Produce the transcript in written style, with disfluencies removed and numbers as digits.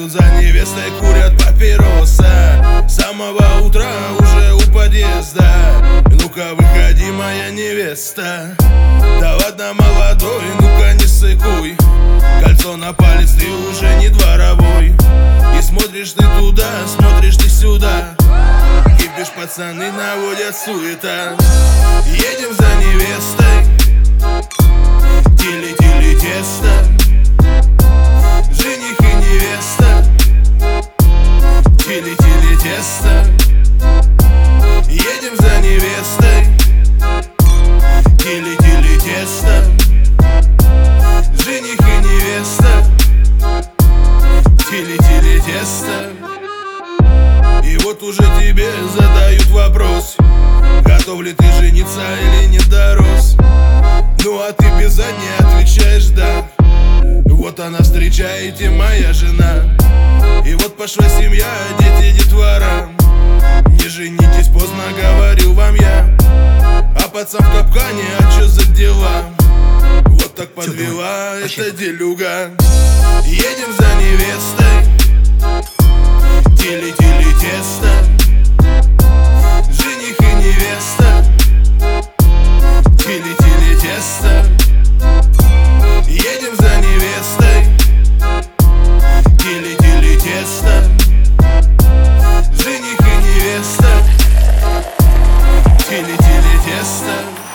Едем за невестой, курят папиросы. С самого утра уже у подъезда. Ну-ка выходи, моя невеста. Да ладно, молодой, ну-ка не сыкуй. Кольцо на палец, ты уже не дворовой. И смотришь ты туда, смотришь ты сюда. Кипиш, пацаны наводят суета. Едем за невестой. Тили-тили тесто. Жених и невеста. Тили-тили тесто. Едем за невестой. Тили-тили тесто. Жених и невеста. Тили-тили тесто. И вот уже тебе задают вопрос: готов ли ты жениться или не дорос? Ну а ты без задней отвечаешь да. Вот она, встречаете, моя жена. И вот пошла семья, дети, детвора. Не женитесь поздно, говорил вам я. А пацан в капкане, а чё за дела? Вот так подвела эта делюга. Едем за невестой. Тили-тили тесто. Жених и невеста. Тили-тили тесто. Едем за невестой. Тили-тили тесто. Жених и невеста. Тили-тили тесто.